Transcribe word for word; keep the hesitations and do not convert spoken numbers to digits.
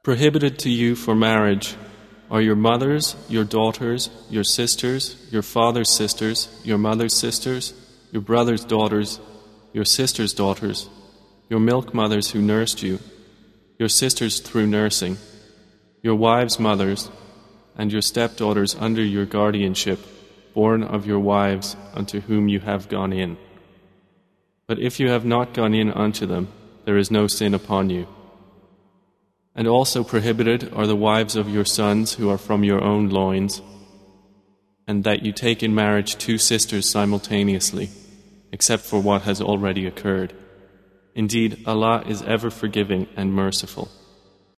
Prohibited to you for marriage are your mothers, your daughters, your sisters, your father's sisters, your mother's sisters, your brother's daughters, your sister's daughters, your milk mothers who nursed you, your sisters through nursing, your wives' mothers, and your stepdaughters under your guardianship, born of your wives unto whom you have gone in. But if you have not gone in unto them, there is no sin upon you. And also prohibited are the wives of your sons who are from your own loins, and that you take in marriage two sisters simultaneously, except for what has already occurred. Indeed, Allah is ever forgiving and merciful.